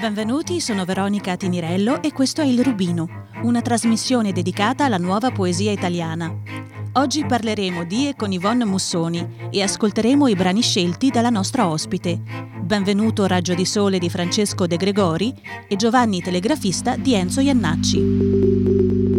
Benvenuti, sono Veronica Tinirello e questo è Il Rubino, una trasmissione dedicata alla nuova poesia italiana. Oggi parleremo di e con Yvonne Mussoni e ascolteremo i brani scelti dalla nostra ospite. Benvenuto Raggio di Sole di Francesco De Gregori e Giovanni Telegrafista di Enzo Iannacci.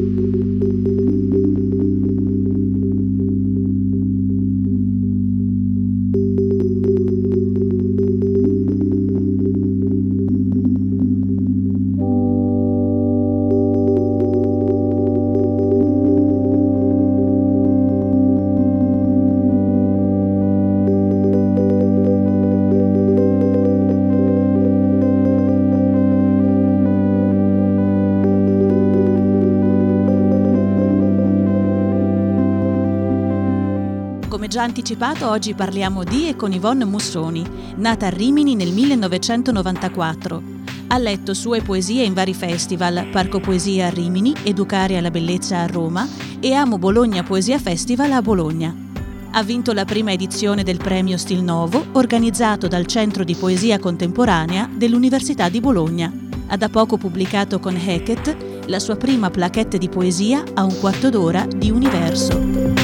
Come già anticipato, oggi parliamo di e con Yvonne Mussoni, nata a Rimini nel 1994. Ha letto sue poesie in vari festival, Parco Poesia a Rimini, Educare alla Bellezza a Roma e Amo Bologna Poesia Festival a Bologna. Ha vinto la prima edizione del premio Stil Novo, organizzato dal Centro di Poesia Contemporanea dell'Università di Bologna. Ha da poco pubblicato con Hackett la sua prima plaquette di poesia a un quarto d'ora di Universo.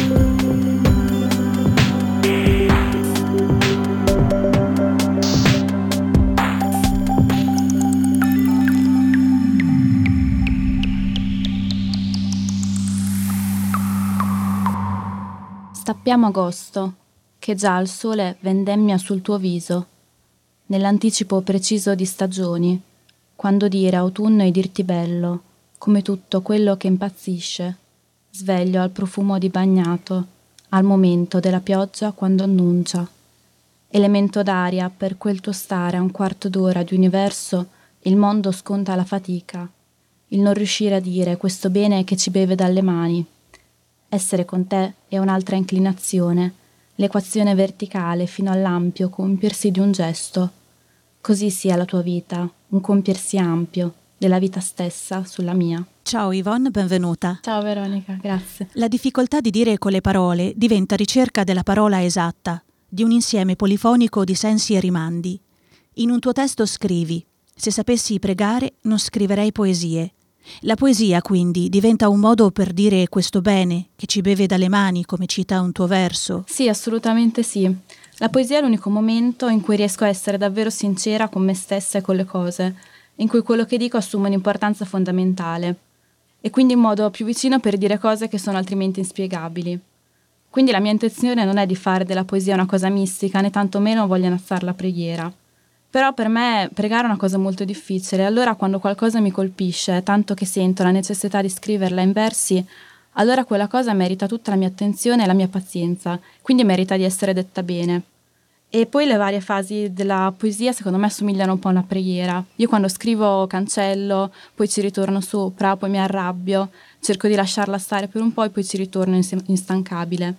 Stappiamo agosto, che già il sole vendemmia sul tuo viso, nell'anticipo preciso di stagioni, quando dire autunno e dirti bello, come tutto quello che impazzisce, sveglio al profumo di bagnato, al momento della pioggia quando annuncia. Elemento d'aria per quel tuo stare a un quarto d'ora di universo, il mondo sconta la fatica, il non riuscire a dire questo bene che ci beve dalle mani. Essere con te è un'altra inclinazione, l'equazione verticale fino all'ampio compiersi di un gesto. Così sia la tua vita, un compiersi ampio della vita stessa sulla mia. Ciao Yvonne, benvenuta. Ciao Veronica, grazie. La difficoltà di dire con le parole diventa ricerca della parola esatta, di un insieme polifonico di sensi e rimandi. In un tuo testo scrivi: se sapessi pregare non scriverei poesie. La poesia, quindi, diventa un modo per dire questo bene che ci beve dalle mani, come cita un tuo verso? Sì, assolutamente sì. La poesia è l'unico momento in cui riesco a essere davvero sincera con me stessa e con le cose, in cui quello che dico assume un'importanza fondamentale, e quindi un modo più vicino per dire cose che sono altrimenti inspiegabili. Quindi la mia intenzione non è di fare della poesia una cosa mistica, né tantomeno voglio innalzare la preghiera. Però per me pregare è una cosa molto difficile, allora quando qualcosa mi colpisce, tanto che sento la necessità di scriverla in versi, allora quella cosa merita tutta la mia attenzione e la mia pazienza, quindi merita di essere detta bene. E poi le varie fasi della poesia secondo me assomigliano un po' a una preghiera. Io quando scrivo cancello, poi ci ritorno sopra, poi mi arrabbio, cerco di lasciarla stare per un po' e poi ci ritorno instancabile.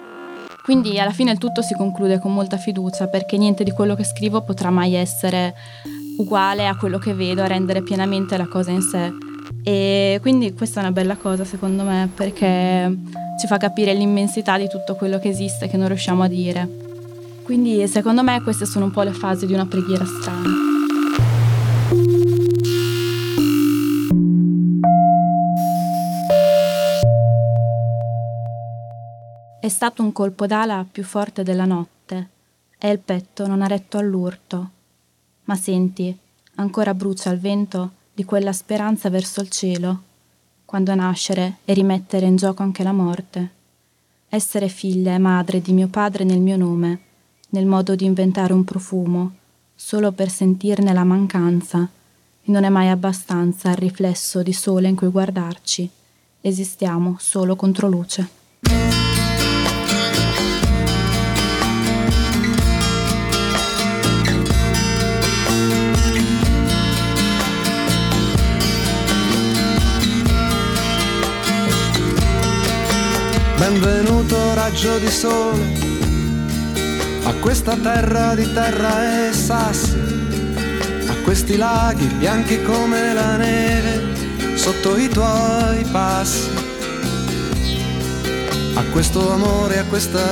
Quindi alla fine il tutto si conclude con molta fiducia, perché niente di quello che scrivo potrà mai essere uguale a quello che vedo, a rendere pienamente la cosa in sé. E quindi questa è una bella cosa secondo me, perché ci fa capire l'immensità di tutto quello che esiste che non riusciamo a dire. Quindi secondo me queste sono un po' le fasi di una preghiera strana. È stato un colpo d'ala più forte della notte, e il petto non ha retto all'urto. Ma senti, ancora brucia il vento di quella speranza verso il cielo, quando nascere e rimettere in gioco anche la morte. Essere figlia e madre di mio padre nel mio nome, nel modo di inventare un profumo, solo per sentirne la mancanza, e non è mai abbastanza il riflesso di sole in cui guardarci. Esistiamo solo contro luce. Benvenuto raggio di sole a questa terra di terra e sassi, a questi laghi bianchi come la neve sotto i tuoi passi, a questo amore, a questa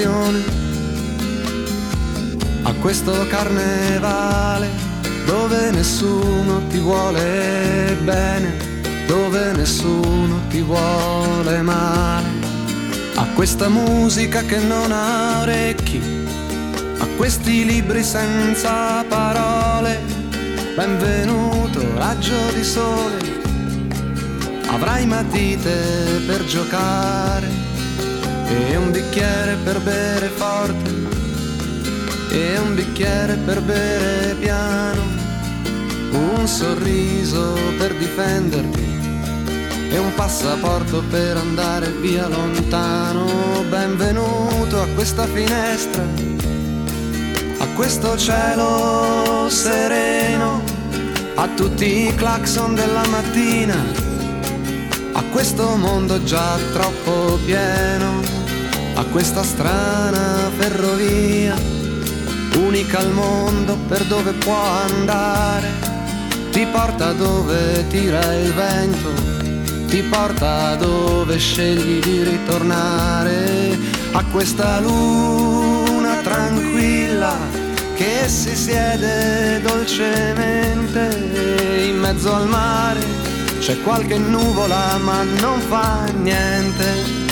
distrazione, a questo carnevale dove dove nessuno ti vuole bene, dove nessuno ti vuole male, a questa musica che non ha orecchi, a questi libri senza parole. Benvenuto raggio di sole, avrai matite per giocare e un bicchiere per bere forte e un bicchiere per bere piano, un sorriso per difenderti e un passaporto per andare via lontano. Benvenuto a questa finestra, a questo cielo sereno, a tutti i clacson della mattina, a questo mondo già troppo pieno, a questa strana ferrovia, unica al mondo per dove può andare, ti porta dove tira il vento, ti porta dove scegli di ritornare, a questa luna tranquilla che si siede dolcemente in mezzo al mare. C'è qualche nuvola ma non fa niente,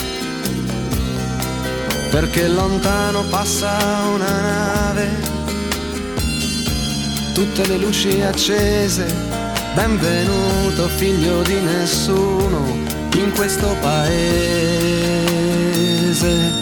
perché lontano passa una nave, tutte le luci accese. Benvenuto figlio di nessuno in questo paese.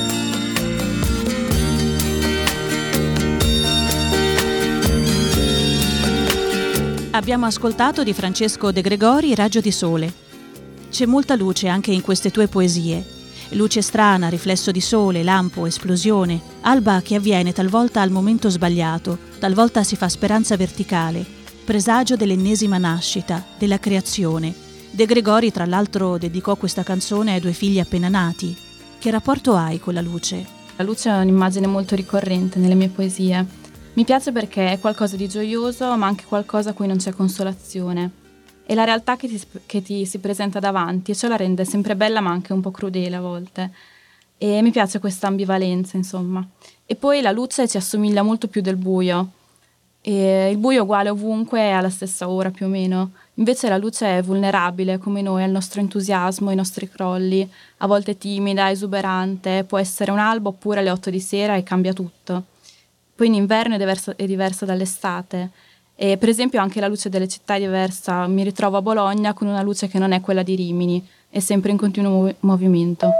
Abbiamo ascoltato di Francesco De Gregori Raggio di sole. C'è molta luce anche in queste tue poesie. Luce strana, riflesso di sole, lampo, esplosione, alba che avviene talvolta al momento sbagliato, talvolta si fa speranza verticale, presagio dell'ennesima nascita, della creazione. De Gregori, tra l'altro, dedicò questa canzone ai 2 figli appena nati. Che rapporto hai con la luce? La luce è un'immagine molto ricorrente nelle mie poesie. Mi piace perché è qualcosa di gioioso, ma anche qualcosa a cui non c'è consolazione. È la realtà che ti si presenta davanti e ciò la rende sempre bella ma anche un po' crudele a volte. E mi piace questa ambivalenza, insomma. E poi la luce ci assomiglia molto più del buio. E il buio è uguale ovunque e alla stessa ora più o meno. Invece la luce è vulnerabile come noi, al nostro entusiasmo, ai nostri crolli, a volte timida, esuberante, può essere un alba oppure alle 8 di sera e cambia tutto. Poi in inverno è diversa dall'estate e per esempio anche la luce delle città è diversa. Mi ritrovo a Bologna con una luce che non è quella di Rimini, è sempre in continuo movimento.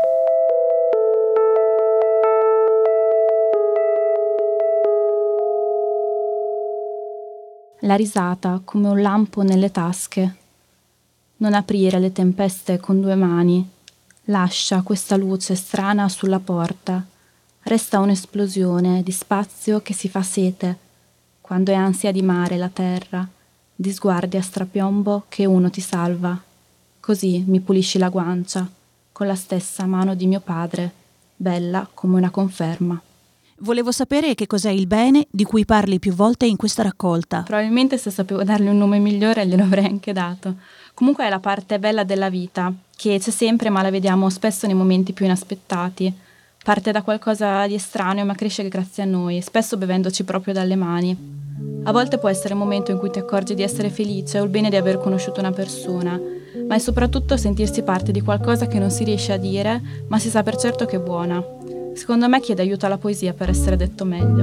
La risata come un lampo nelle tasche. Non aprire le tempeste con 2 mani. Lascia questa luce strana sulla porta. Resta un'esplosione di spazio che si fa sete, quando è ansia di mare la terra, di sguardi a strapiombo che uno ti salva. Così mi pulisci la guancia, con la stessa mano di mio padre, bella come una conferma. Volevo sapere che cos'è il bene di cui parli più volte in questa raccolta. Probabilmente se sapevo dargli un nome migliore glielo avrei anche dato. Comunque è la parte bella della vita, che c'è sempre ma la vediamo spesso nei momenti più inaspettati. Parte da qualcosa di estraneo ma cresce grazie a noi, spesso bevendoci proprio dalle mani. A volte può essere il momento in cui ti accorgi di essere felice o il bene di aver conosciuto una persona, ma è soprattutto sentirsi parte di qualcosa che non si riesce a dire, ma si sa per certo che è buona. Secondo me chiede aiuto alla poesia per essere detto meglio.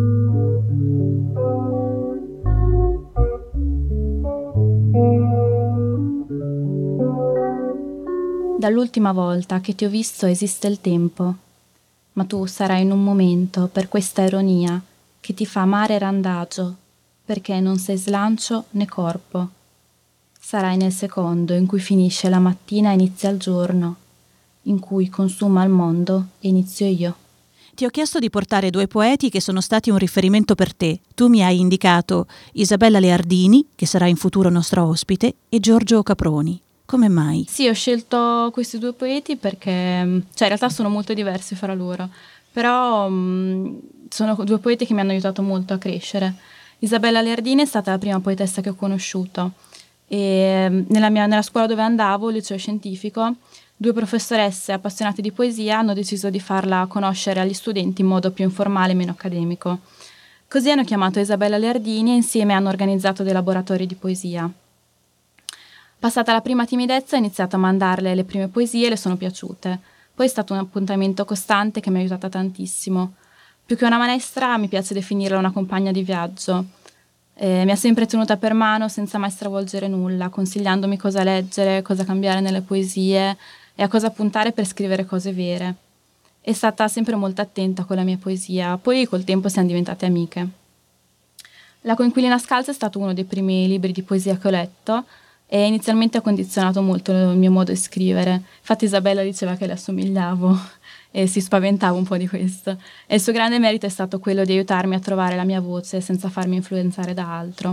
Dall'ultima volta che ti ho visto esiste il tempo, ma tu sarai in un momento per questa ironia che ti fa mare randagio, perché non sei slancio né corpo. Sarai nel secondo in cui finisce la mattina e inizia il giorno, in cui consuma il mondo e inizio io. Ti ho chiesto di portare 2 poeti che sono stati un riferimento per te. Tu mi hai indicato Isabella Leardini, che sarà in futuro nostra ospite, e Giorgio Caproni. Come mai? Sì, ho scelto questi 2 poeti perché, in realtà sono molto diversi fra loro, però sono 2 poeti che mi hanno aiutato molto a crescere. Isabella Leardini è stata la prima poetessa che ho conosciuto e nella scuola dove andavo, il liceo scientifico, 2 professoresse appassionate di poesia hanno deciso di farla conoscere agli studenti in modo più informale e meno accademico. Così hanno chiamato Isabella Leardini e insieme hanno organizzato dei laboratori di poesia. Passata la prima timidezza ho iniziato a mandarle le prime poesie e le sono piaciute. Poi è stato un appuntamento costante che mi ha aiutata tantissimo. Più che una maestra mi piace definirla una compagna di viaggio. Mi ha sempre tenuta per mano senza mai stravolgere nulla, consigliandomi cosa leggere, cosa cambiare nelle poesie e a cosa puntare per scrivere cose vere. È stata sempre molto attenta con la mia poesia, poi col tempo siamo diventate amiche. La Coinquilina Scalza è stato uno dei primi libri di poesia che ho letto e inizialmente ha condizionato molto il mio modo di scrivere. Infatti Isabella diceva che le assomigliavo e si spaventava un po' di questo. E il suo grande merito è stato quello di aiutarmi a trovare la mia voce senza farmi influenzare da altro.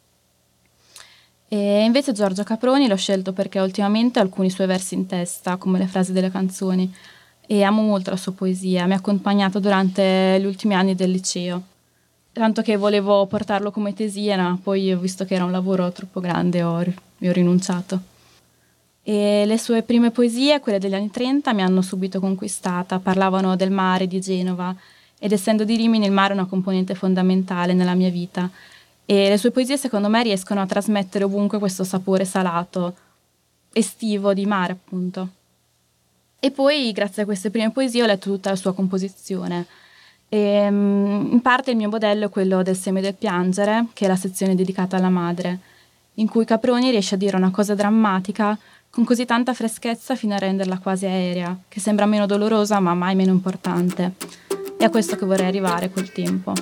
E invece Giorgio Caproni l'ho scelto perché ultimamente ho alcuni suoi versi in testa, come le frasi delle canzoni, e amo molto la sua poesia, mi ha accompagnato durante gli ultimi anni del liceo, tanto che volevo portarlo come tesina, poi ho visto che era un lavoro troppo grande e ho rinunciato. E le sue prime poesie, quelle degli anni 30, mi hanno subito conquistata, parlavano del mare, di Genova, ed essendo di Rimini il mare è una componente fondamentale nella mia vita, e le sue poesie secondo me riescono a trasmettere ovunque questo sapore salato, estivo, di mare appunto. E poi, grazie a queste prime poesie, ho letto tutta la sua composizione. E, in parte il mio modello è quello del Seme del piangere, che è la sezione dedicata alla madre, in cui Caproni riesce a dire una cosa drammatica con così tanta freschezza fino a renderla quasi aerea, che sembra meno dolorosa ma mai meno importante. È a questo che vorrei arrivare col tempo.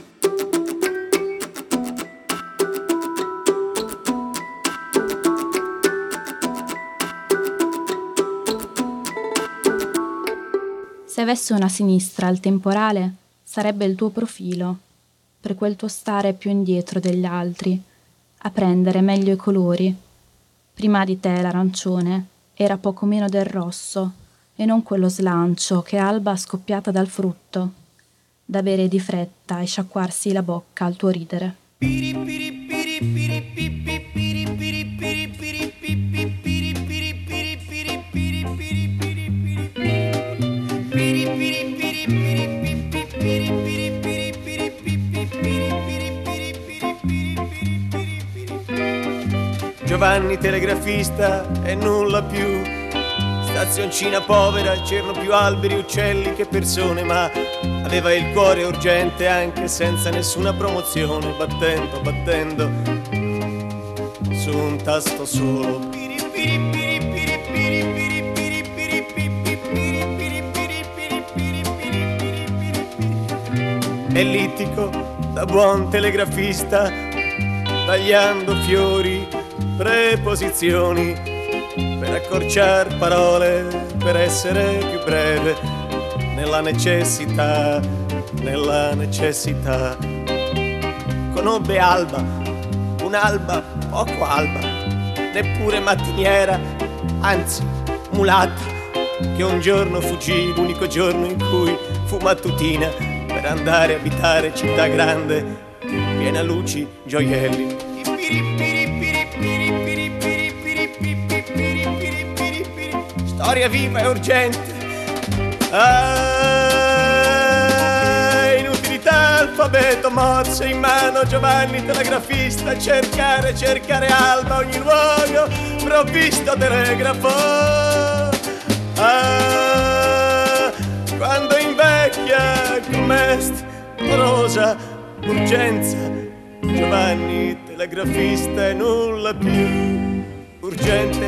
Se avessi una sinistra al temporale, sarebbe il tuo profilo, per quel tuo stare più indietro degli altri, a prendere meglio i colori. Prima di te l'arancione era poco meno del rosso, e non quello slancio che alba scoppiata dal frutto, da bere di fretta e sciacquarsi la bocca al tuo ridere. Giovanni telegrafista e nulla più, stazioncina povera, c'erano più alberi, uccelli che persone, ma aveva il cuore urgente anche senza nessuna promozione, battendo su un tasto solo. Ellittico da buon telegrafista, tagliando fiori, preposizioni, per accorciar parole, per essere più breve, nella necessità. Conobbe Alba, un'alba poco alba, neppure mattiniera, anzi mulatta, che un giorno fuggì, l'unico giorno in cui fu mattutina, per andare a abitare città grande, piena luci, gioielli. Storia viva e urgente. Inutilità, alfabeto, Morse in mano, Giovanni telegrafista, cercare Alba, ogni luogo provvisto telegrafo. Quando invecchia com'est rosa urgenza, Giovanni telegrafista e nulla più urgente.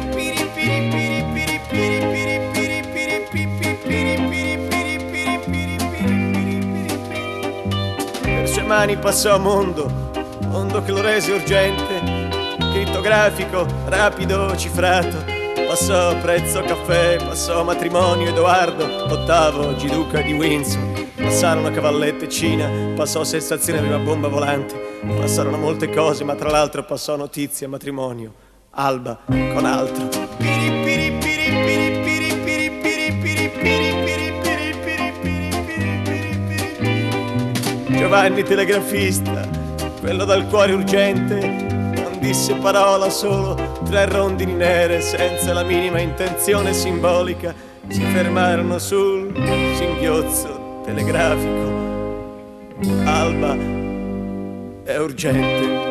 Per sue mani passò mondo che lo rese urgente, crittografico, rapido, cifrato. Passò prezzo caffè, passò matrimonio Edoardo VIII, Giduca di Windsor. Passarono cavallette Cina, passò sensazione di una bomba volante. Passarono molte cose, ma tra l'altro passò notizia, matrimonio, Alba con altro. Giovanni telegrafista, quello dal cuore urgente, non disse parola, solo 3 rondini nere senza la minima intenzione simbolica si fermarono sul singhiozzo telegrafico. Alba è urgente.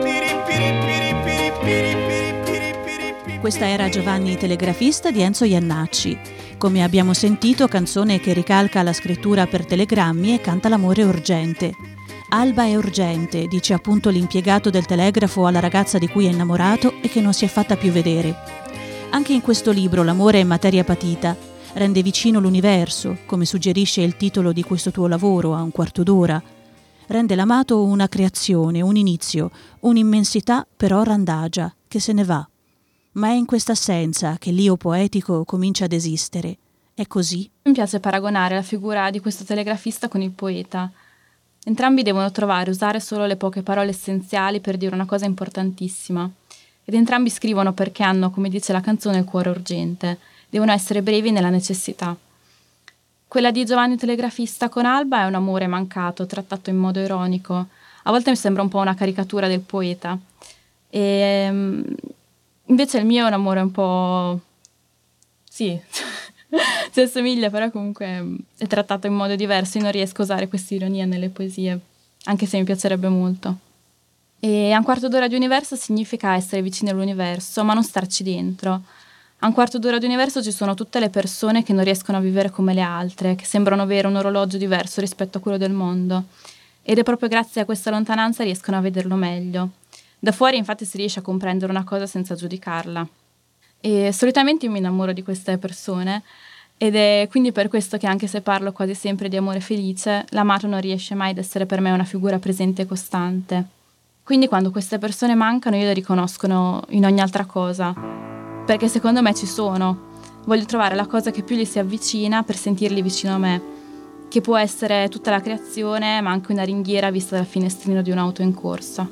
Questa era Giovanni Telegrafista di Enzo Iannacci. Come abbiamo sentito, canzone che ricalca la scrittura per telegrammi e canta l'amore urgente. Alba è urgente, dice appunto l'impiegato del telegrafo alla ragazza di cui è innamorato e che non si è fatta più vedere. Anche in questo libro l'amore è materia patita, rende vicino l'universo, come suggerisce il titolo di questo tuo lavoro a un quarto d'ora. Rende l'amato una creazione, un inizio, un'immensità però randagia, che se ne va. Ma è in questa assenza che l'io poetico comincia ad esistere. È così? Mi piace paragonare la figura di questo telegrafista con il poeta. Entrambi devono usare solo le poche parole essenziali per dire una cosa importantissima. Ed entrambi scrivono perché hanno, come dice la canzone, il cuore urgente. Devono essere brevi nella necessità. Quella di Giovanni Telegrafista con Alba è un amore mancato, trattato in modo ironico. A volte mi sembra un po' una caricatura del poeta. E invece il mio è un amore un po'... sì... si assomiglia, però comunque è trattato in modo diverso. Io non riesco a usare questa ironia nelle poesie, anche se mi piacerebbe molto. E a un quarto d'ora di universo significa essere vicini all'universo, ma non starci dentro. A un quarto d'ora di universo ci sono tutte le persone che non riescono a vivere come le altre, che sembrano avere un orologio diverso rispetto a quello del mondo. Ed è proprio grazie a questa lontananza riescono a vederlo meglio. Da fuori infatti si riesce a comprendere una cosa senza giudicarla. E solitamente io mi innamoro di queste persone ed è quindi per questo che, anche se parlo quasi sempre di amore felice, l'amato non riesce mai ad essere per me una figura presente e costante. Quindi quando queste persone mancano io le riconoscono in ogni altra cosa, perché secondo me ci sono. Voglio trovare la cosa che più gli si avvicina per sentirli vicino a me, che può essere tutta la creazione ma anche una ringhiera vista dal finestrino di un'auto in corsa.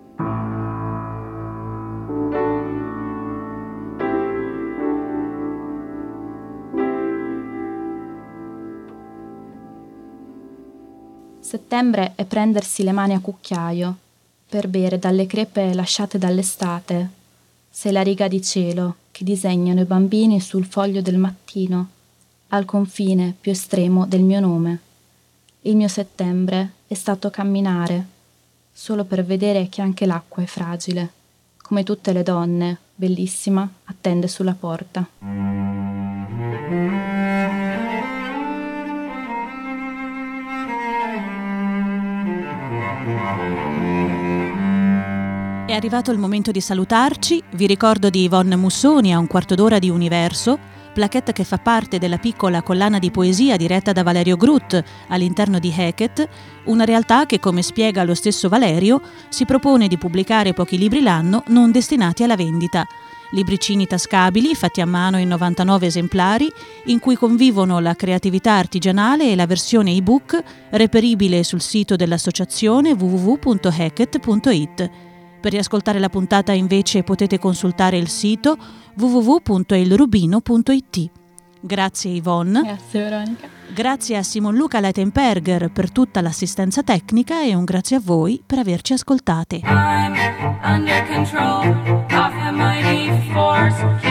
Settembre è prendersi le mani a cucchiaio per bere dalle crepe lasciate dall'estate. Sei la riga di cielo che disegnano i bambini sul foglio del mattino, al confine più estremo del mio nome. Il mio settembre è stato camminare, solo per vedere che anche l'acqua è fragile. Come tutte le donne, bellissima, attende sulla porta. È arrivato il momento di salutarci. Vi ricordo di Yvonne Mussoni a un quarto d'ora di Universo, plaquette che fa parte della piccola collana di poesia diretta da Valerio Groot all'interno di Hackett, una realtà che, come spiega lo stesso Valerio, si propone di pubblicare pochi libri l'anno non destinati alla vendita. Libricini tascabili, fatti a mano in 99 esemplari, in cui convivono la creatività artigianale e la versione ebook, reperibile sul sito dell'associazione www.hackett.it. Per riascoltare la puntata invece potete consultare il sito www.ilrubino.it. Grazie Yvonne. Grazie Veronica. Grazie a Simon Luca Leitenberger per tutta l'assistenza tecnica e un grazie a voi per averci ascoltate. I'm under control of the mighty force.